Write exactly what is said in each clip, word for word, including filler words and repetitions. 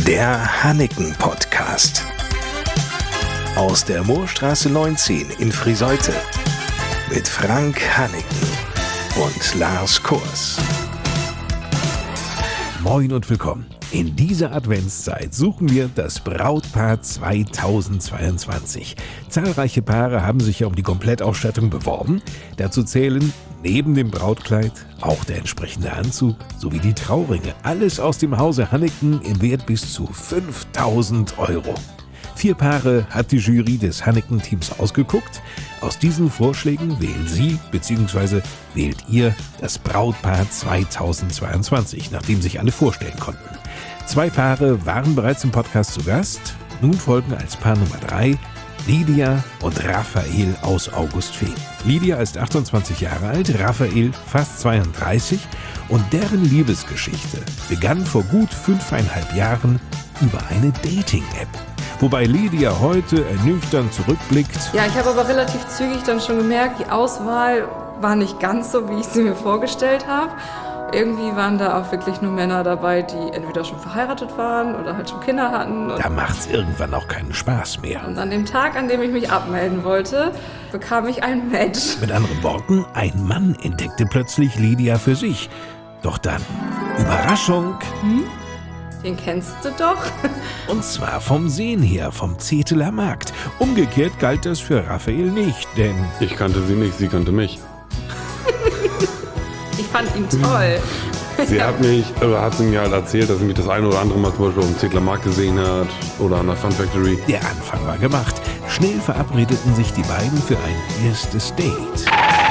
Der Hanniken-Podcast. Aus der Moorstraße neunzehn in Friseute. Mit Frank Hanniken und Lars Kurs. Moin und willkommen. In dieser Adventszeit suchen wir das Brautpaar zweitausendzweiundzwanzig. Zahlreiche Paare haben sich ja um die Komplettausstattung beworben. Dazu zählen neben dem Brautkleid auch der entsprechende Anzug sowie die Trauringe. Alles aus dem Hause Hanniken im Wert bis zu fünftausend Euro. Vier Paare hat die Jury des Hanniken-Teams ausgeguckt. Aus diesen Vorschlägen wählen Sie bzw. wählt ihr das Brautpaar zweitausendzweiundzwanzig, nachdem sich alle vorstellen konnten. Zwei Paare waren bereits im Podcast zu Gast. Nun folgen als Paar Nummer drei Lydia und Raphael aus Augustfehn. Lydia ist achtundzwanzig Jahre alt, Raphael fast zweiunddreißig und deren Liebesgeschichte begann vor gut fünfeinhalb Jahren über eine Dating-App. Wobei Lydia heute ernüchternd zurückblickt. Ja, ich habe aber relativ zügig dann schon gemerkt, die Auswahl war nicht ganz so, wie ich sie mir vorgestellt habe. Irgendwie waren da auch wirklich nur Männer dabei, die entweder schon verheiratet waren oder halt schon Kinder hatten. Da macht's irgendwann auch keinen Spaß mehr. Und an dem Tag, an dem ich mich abmelden wollte, bekam ich ein Match. Mit anderen Worten, ein Mann entdeckte plötzlich Lydia für sich. Doch dann, Überraschung. Hm? Den kennst du doch. Und zwar vom Sehen her, vom Zeteler Markt. Umgekehrt galt das für Raphael nicht, denn... Ich kannte sie nicht, sie kannte mich. Ich fand ihn toll. Sie hat mich, oder hat sie mir halt erzählt, dass sie mich das eine oder andere Mal zum Beispiel auf dem Zeteler Markt gesehen hat oder an der Fun Factory. Der Anfang war gemacht. Schnell verabredeten sich die beiden für ein erstes Date.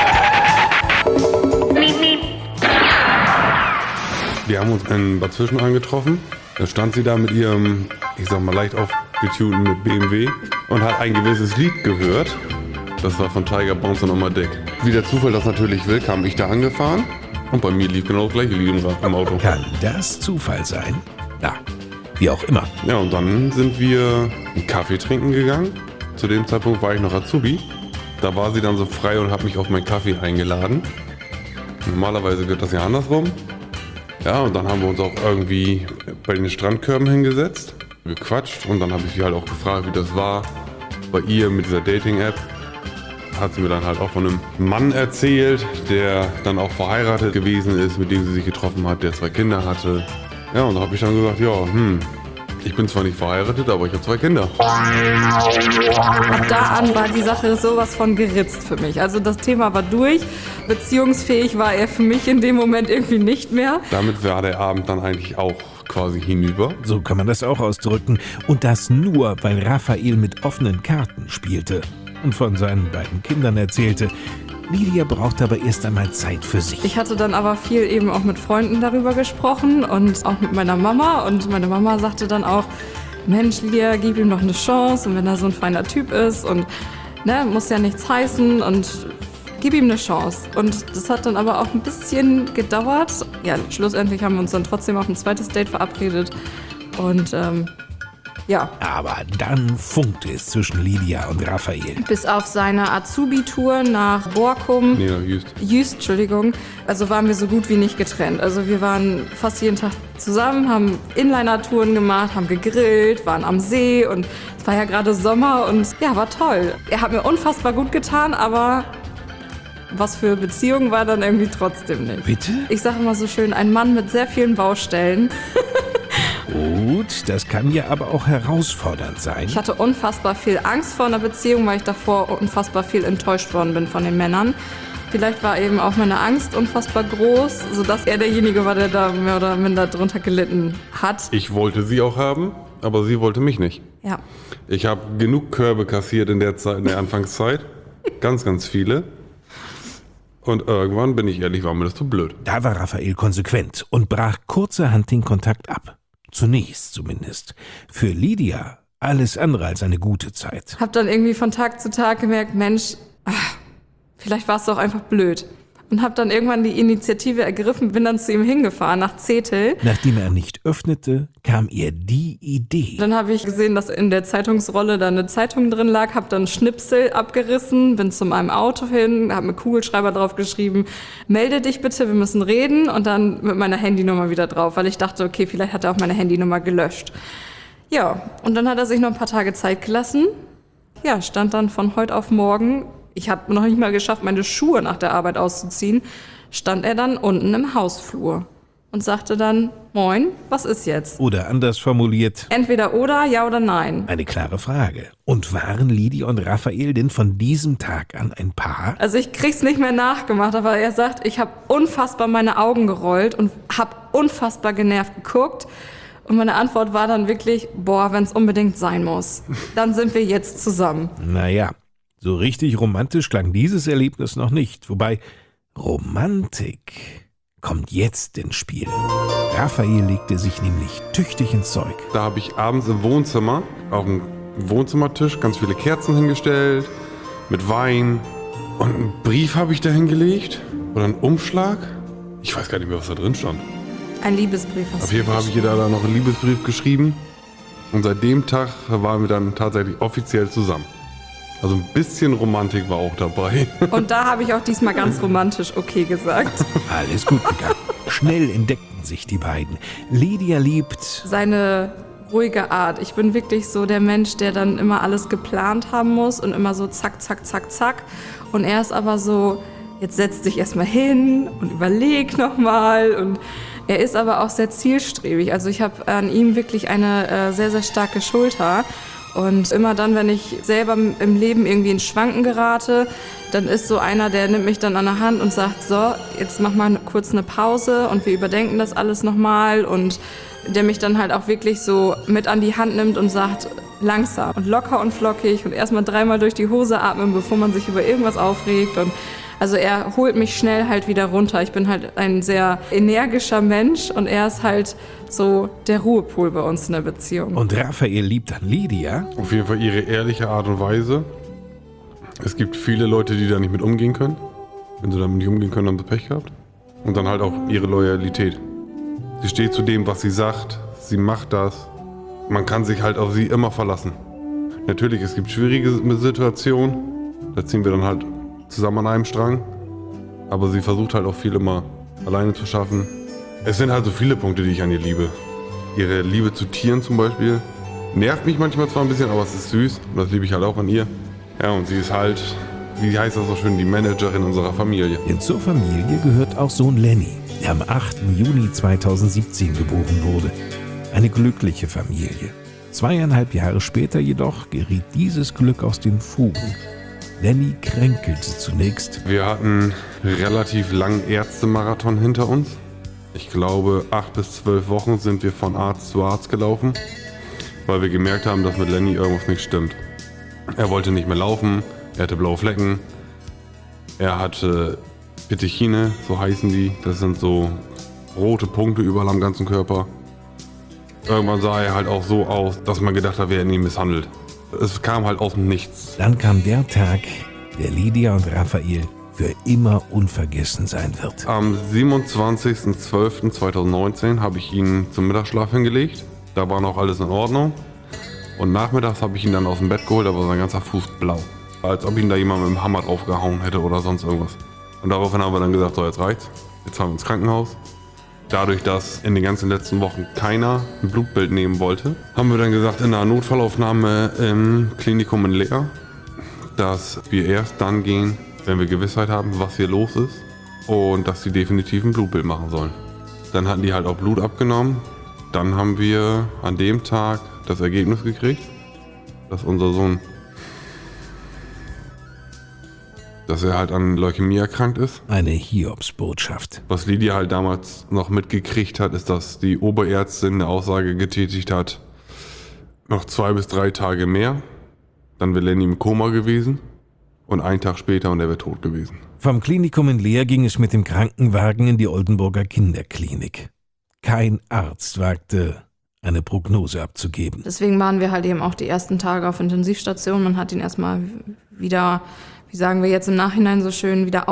Wir haben uns in Bad Zwischenahn getroffen. Da stand sie da mit ihrem, ich sag mal, leicht aufgetunten B M W und hat ein gewisses Lied gehört. Das war von Tiger Bounce und Oma Dick. Wie der Zufall das natürlich will, kam ich da angefahren und bei mir lief genau das gleiche Lied im Auto. Kann das Zufall sein? Ja, wie auch immer. Ja, und dann sind wir einen Kaffee trinken gegangen. Zu dem Zeitpunkt war ich noch Azubi. Da war sie dann so frei und hat mich auf meinen Kaffee eingeladen. Normalerweise wird das ja andersrum. Ja, und dann haben wir uns auch irgendwie bei den Strandkörben hingesetzt, gequatscht und dann habe ich sie halt auch gefragt, wie das war bei ihr mit dieser Dating-App. Hat sie mir dann halt auch von einem Mann erzählt, der dann auch verheiratet gewesen ist, mit dem sie sich getroffen hat, der zwei Kinder hatte. Ja, und da habe ich dann gesagt, ja, hm, ich bin zwar nicht verheiratet, aber ich habe zwei Kinder. Ab da an war die Sache sowas von geritzt für mich. Also das Thema war durch. Beziehungsfähig war er für mich in dem Moment irgendwie nicht mehr. Damit war der Abend dann eigentlich auch quasi hinüber. So kann man das auch ausdrücken. Und das nur, weil Raphael mit offenen Karten spielte und von seinen beiden Kindern erzählte. Lydia brauchte aber erst einmal Zeit für sich. Ich hatte dann aber viel eben auch mit Freunden darüber gesprochen und auch mit meiner Mama. Und meine Mama sagte dann auch, Mensch, Lydia, gib ihm doch eine Chance. Und wenn er so ein feiner Typ ist und ne, muss ja nichts heißen und gib ihm eine Chance. Und das hat dann aber auch ein bisschen gedauert. Ja, schlussendlich haben wir uns dann trotzdem auf ein zweites Date verabredet. Und ähm, ja. Aber dann funkte es zwischen Lydia und Raphael. Bis auf seine Azubi-Tour nach Borkum. Nee, nach Jüst. Jüst, Entschuldigung. Also waren wir so gut wie nicht getrennt. Also wir waren fast jeden Tag zusammen, haben Inliner-Touren gemacht, haben gegrillt, waren am See und es war ja gerade Sommer und ja, war toll. Er hat mir unfassbar gut getan, aber was für Beziehung war dann irgendwie trotzdem nicht. Bitte? Ich sage immer so schön, ein Mann mit sehr vielen Baustellen. Gut, das kann ja aber auch herausfordernd sein. Ich hatte unfassbar viel Angst vor einer Beziehung, weil ich davor unfassbar viel enttäuscht worden bin von den Männern. Vielleicht war eben auch meine Angst unfassbar groß, sodass er derjenige war, der da mehr oder minder drunter gelitten hat. Ich wollte sie auch haben, aber sie wollte mich nicht. Ja. Ich habe genug Körbe kassiert in der Zeit, in der Anfangszeit. Ganz, ganz viele. Und irgendwann, bin ich ehrlich, war mir das zu blöd. Da war Raphael konsequent und brach kurzerhand den Kontakt ab. Zunächst zumindest. Für Lydia alles andere als eine gute Zeit. Hab dann irgendwie von Tag zu Tag gemerkt, Mensch, ach, vielleicht war es doch einfach blöd. und habe dann irgendwann die Initiative ergriffen, bin dann zu ihm hingefahren nach Zetel. Nachdem er nicht öffnete, kam ihr die Idee. Dann habe ich gesehen, dass in der Zeitungsrolle da eine Zeitung drin lag, habe dann Schnipsel abgerissen, bin zu meinem Auto hin, habe mit Kugelschreiber drauf geschrieben, melde dich bitte, wir müssen reden, und dann mit meiner Handynummer wieder drauf, weil ich dachte, okay, vielleicht hat er auch meine Handynummer gelöscht. Ja, und dann hat er sich noch ein paar Tage Zeit gelassen. Ja, stand dann von heute auf morgen, ich habe noch nicht mal geschafft, meine Schuhe nach der Arbeit auszuziehen, stand er dann unten im Hausflur und sagte dann, moin, was ist jetzt? Oder anders formuliert, Entweder oder, ja oder nein. eine klare Frage. Und waren Lydia und Raphael denn von diesem Tag an ein Paar? Also ich krieg's nicht mehr nachgemacht, aber er sagt, ich habe unfassbar meine Augen gerollt und habe unfassbar genervt geguckt. Und meine Antwort war dann wirklich, boah, wenn es unbedingt sein muss, dann sind wir jetzt zusammen. Naja, so richtig romantisch klang dieses Erlebnis noch nicht. Wobei Romantik kommt jetzt ins Spiel. Raphael legte sich nämlich tüchtig ins Zeug. Da habe ich abends im Wohnzimmer, auf dem Wohnzimmertisch, ganz viele Kerzen hingestellt, mit Wein. Und einen Brief habe ich da hingelegt. Oder einen Umschlag. Ich weiß gar nicht mehr, was da drin stand. Ein Liebesbrief. Auf jeden Fall habe ich ihr da noch einen Liebesbrief geschrieben. Und seit dem Tag waren wir dann tatsächlich offiziell zusammen. Also ein bisschen Romantik war auch dabei. Und da habe ich auch diesmal ganz romantisch okay gesagt. Alles gut gegangen. Schnell entdeckten sich die beiden. Lydia liebt Seine ruhige Art. Ich bin wirklich so der Mensch, der dann immer alles geplant haben muss und immer so zack, zack, zack, zack. Und er ist aber so, jetzt setz dich erstmal hin und überleg nochmal. Und er ist aber auch sehr zielstrebig. Also ich habe an ihm wirklich eine äh, sehr, sehr starke Schulter. Und immer dann, wenn ich selber im Leben irgendwie ins Schwanken gerate, dann ist so einer, der nimmt mich dann an der Hand und sagt, so, jetzt mach mal kurz eine Pause und wir überdenken das alles nochmal. Und der mich dann halt auch wirklich so mit an die Hand nimmt und sagt, langsam und locker und flockig und erstmal dreimal durch die Hose atmen, bevor man sich über irgendwas aufregt. Und also er holt mich schnell halt wieder runter. Ich bin halt ein sehr energischer Mensch und er ist halt so der Ruhepol bei uns in der Beziehung. und Raphael liebt an Lydia. Auf jeden Fall ihre ehrliche Art und Weise. Es gibt viele Leute, die da nicht mit umgehen können. Wenn sie damit nicht umgehen können, haben sie Pech gehabt. Und dann halt auch ihre Loyalität. Sie steht zu dem, was sie sagt. Sie macht das. Man kann sich halt auf sie immer verlassen. Natürlich, es gibt schwierige Situationen. Da ziehen wir dann halt zusammen an einem Strang. Aber sie versucht halt auch viel immer alleine zu schaffen. Es sind halt so viele Punkte, die ich an ihr liebe. Ihre Liebe zu Tieren zum Beispiel. Nervt mich manchmal zwar ein bisschen, aber es ist süß. Und das liebe ich halt auch an ihr. Ja, und sie ist halt, wie heißt das so schön, die Managerin unserer Familie. Denn zur Familie gehört auch Sohn Lenny, der am achten Juni zweitausendsiebzehn geboren wurde. Eine glückliche Familie. Zweieinhalb Jahre später jedoch geriet dieses Glück aus den Fugen. Lenny kränkelte zunächst. Wir hatten einen relativ langen Ärztemarathon hinter uns. Ich glaube, acht bis zwölf Wochen sind wir von Arzt zu Arzt gelaufen, weil wir gemerkt haben, dass mit Lenny irgendwas nicht stimmt. Er wollte nicht mehr laufen, er hatte blaue Flecken, er hatte Petechine, so heißen die. Das sind so rote Punkte überall am ganzen Körper. Irgendwann sah er halt auch so aus, dass man gedacht hat, wir hätten ihn misshandelt. Es kam halt aus dem Nichts. Dann kam der Tag, der Lydia und Raphael für immer unvergessen sein wird. Am siebenundzwanzigsten zwölften zweitausendneunzehn habe ich ihn zum Mittagsschlaf hingelegt. Da war noch alles in Ordnung. Und nachmittags habe ich ihn dann aus dem Bett geholt, da war sein ganzer Fuß blau. Als ob ihn da jemand mit dem Hammer draufgehauen hätte oder sonst irgendwas. Und daraufhin haben wir dann gesagt, so jetzt reicht's. Jetzt fahren wir ins Krankenhaus. Dadurch, dass in den ganzen letzten Wochen keiner ein Blutbild nehmen wollte, haben wir dann gesagt, in einer Notfallaufnahme im Klinikum in Leer, dass wir erst dann gehen, wenn wir Gewissheit haben, was hier los ist und dass sie definitiv ein Blutbild machen sollen. Dann hatten die halt auch Blut abgenommen. Dann haben wir an dem Tag das Ergebnis gekriegt, dass unser Sohn, dass er halt an Leukämie erkrankt ist. Eine Hiobsbotschaft. Was Lydia halt damals noch mitgekriegt hat, ist, dass die Oberärztin eine Aussage getätigt hat, noch zwei bis drei Tage mehr, dann wäre Lenny im Koma gewesen und einen Tag später und er wäre tot gewesen. Vom Klinikum in Leer ging es mit dem Krankenwagen in die Oldenburger Kinderklinik. Kein Arzt wagte, eine Prognose abzugeben. Deswegen waren wir halt eben auch die ersten Tage auf Intensivstation. Man hat ihn erstmal wieder, wie sagen wir jetzt im Nachhinein so schön, wieder auf,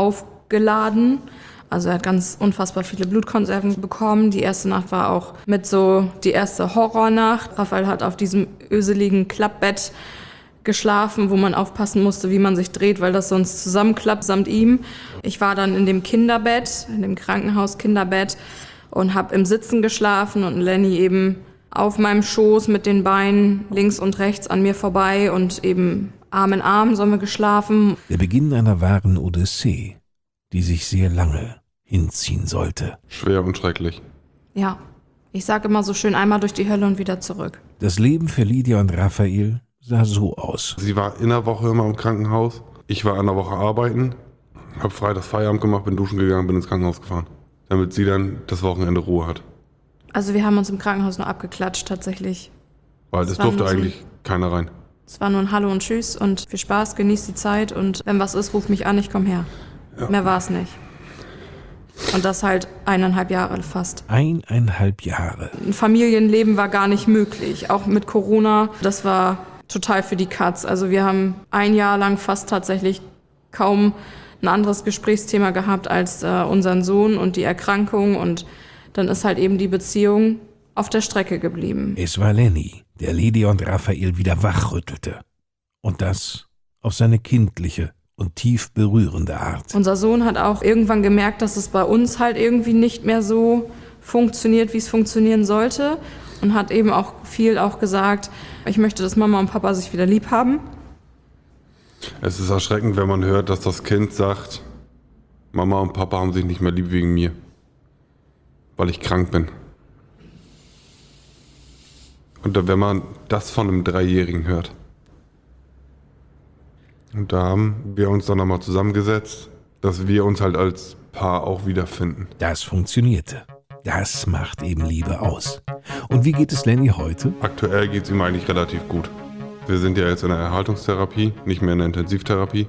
aufgeladen. Also er hat ganz unfassbar viele Blutkonserven bekommen. Die erste Nacht war auch mit so die erste Horrornacht. Raphael hat auf diesem öseligen Klappbett geschlafen, wo man aufpassen musste, wie man sich dreht, weil das sonst zusammenklappt samt ihm. Ich war dann in dem Kinderbett, in dem Krankenhaus-Kinderbett und habe im Sitzen geschlafen und Lenny eben auf meinem Schoß mit den Beinen links und rechts an mir vorbei und eben Arm in Arm sind wir geschlafen. Der Beginn einer wahren Odyssee, die sich sehr lange hinziehen sollte. Schwer und schrecklich. Ja, ich sage immer so schön, einmal durch die Hölle und wieder zurück. Das Leben für Lydia und Raphael sah so aus. Sie war in der Woche immer im Krankenhaus. Ich war in der Woche arbeiten, habe freitags Feierabend gemacht, bin duschen gegangen, bin ins Krankenhaus gefahren, damit sie dann das Wochenende Ruhe hat. Also wir haben uns im Krankenhaus nur abgeklatscht tatsächlich. Weil es durfte eigentlich keiner rein. Es war nur ein Hallo und Tschüss und viel Spaß, genießt die Zeit und wenn was ist, ruf mich an, ich komm her. Ja. Mehr war es nicht. Und das halt eineinhalb Jahre fast. Eineinhalb Jahre. Ein Familienleben war gar nicht möglich, auch mit Corona. Das war total für die Katz. Also wir haben ein Jahr lang fast tatsächlich kaum ein anderes Gesprächsthema gehabt als äh, unseren Sohn und die Erkrankung und dann ist halt eben die Beziehung auf der Strecke geblieben. Es war Lenny, der Lydia und Raphael wieder wachrüttelte. Und das auf seine kindliche und tief berührende Art. Unser Sohn hat auch irgendwann gemerkt, dass es bei uns halt irgendwie nicht mehr so funktioniert, wie es funktionieren sollte. Und hat eben auch viel auch gesagt, ich möchte, dass Mama und Papa sich wieder lieb haben. Es ist erschreckend, wenn man hört, dass das Kind sagt, Mama und Papa haben sich nicht mehr lieb wegen mir, weil ich krank bin. Und wenn man das von einem Dreijährigen hört. Und da haben wir uns dann nochmal zusammengesetzt, dass wir uns halt als Paar auch wiederfinden. Das funktionierte. Das macht eben Liebe aus. Und wie geht es Lenny heute? Aktuell geht es ihm eigentlich relativ gut. Wir sind ja jetzt in der Erhaltungstherapie, nicht mehr in der Intensivtherapie.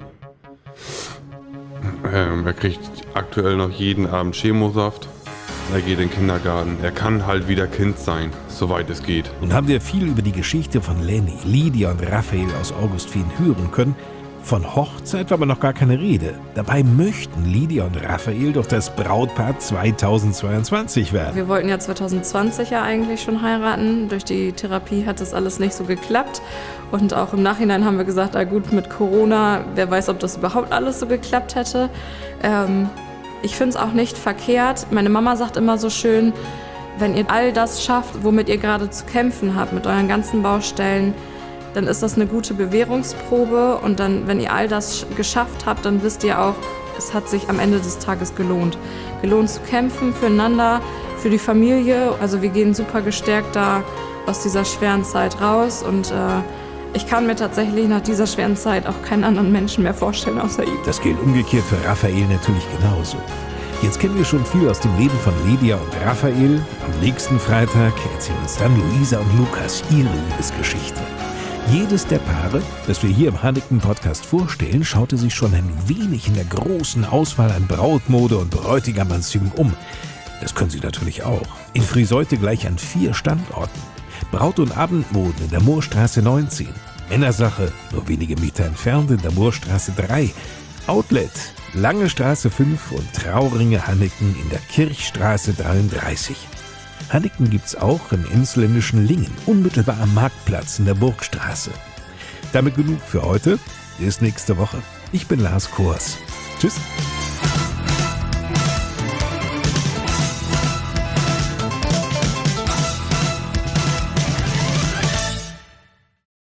Ähm, er kriegt aktuell noch jeden Abend Chemosaft. Er geht in den Kindergarten. Er kann halt wieder Kind sein, soweit es geht. Nun haben wir viel über die Geschichte von Lenny, Lydia und Raphael aus Augustfehn hören können. Von Hochzeit war aber noch gar keine Rede. Dabei möchten Lydia und Raphael doch das Brautpaar zweitausendzweiundzwanzig werden. Wir wollten ja zweitausendzwanzig ja eigentlich schon heiraten. Durch die Therapie hat das alles nicht so geklappt. Und auch im Nachhinein haben wir gesagt, na gut, mit Corona, wer weiß, ob das überhaupt alles so geklappt hätte. Ähm, ich finde es auch nicht verkehrt. Meine Mama sagt immer so schön, wenn ihr all das schafft, womit ihr gerade zu kämpfen habt, mit euren ganzen Baustellen, dann ist das eine gute Bewährungsprobe und dann, wenn ihr all das geschafft habt, dann wisst ihr auch, es hat sich am Ende des Tages gelohnt. Gelohnt zu kämpfen füreinander, für die Familie. Also wir gehen super gestärkt da aus dieser schweren Zeit raus und äh, ich kann mir tatsächlich nach dieser schweren Zeit auch keinen anderen Menschen mehr vorstellen außer ihm. Das gilt umgekehrt für Raphael natürlich genauso. Jetzt kennen wir schon viel aus dem Leben von Lydia und Raphael. Am nächsten Freitag erzählen uns dann Luisa und Lukas ihre Liebesgeschichte. Jedes der Paare, das wir hier im Hanniken-Podcast vorstellen, schaute sich schon ein wenig in der großen Auswahl an Brautmode und Bräutigamanzügen um. Das können Sie natürlich auch. In Friseute gleich an vier Standorten. Braut- und Abendmoden in der Moorstraße neunzehn. Männersache, nur wenige Meter entfernt in der Moorstraße drei. Outlet, Lange Straße fünf und Trauringe Hanniken in der Kirchstraße dreiunddreißig. Hanniken gibt's auch im emsländischen Lingen, unmittelbar am Marktplatz in der Burgstraße. Damit genug für heute. Bis nächste Woche. Ich bin Lars Kors. Tschüss.